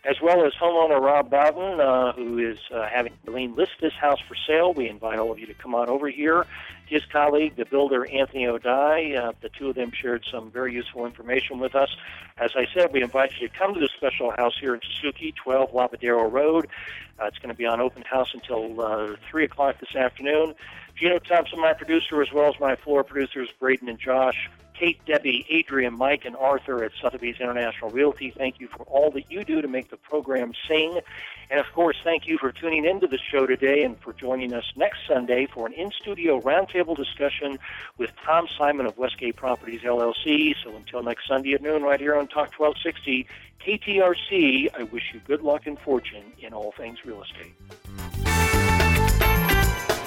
as well as homeowner Rob Bowden, who is having Elaine list this house for sale. We invite all of you to come on over here. His colleague, the builder Anthony O'Dye, the two of them shared some very useful information with us. As I said, we invite you to come to this special house here in Suzuki, 12 Lavadero Road. It's going to be on open house until 3 o'clock this afternoon. Gino Thompson, my producer, as well as my floor producers, Braden and Josh, Kate, Debbie, Adrian, Mike, and Arthur at Sotheby's International Realty. Thank you for all that you do to make the program sing. And, of course, thank you for tuning into the show today and for joining us next Sunday for an in-studio roundtable discussion with Tom Simon of Westgate Properties, LLC. So until next Sunday at noon right here on Talk 1260 KTRC, I wish you good luck and fortune in all things real estate.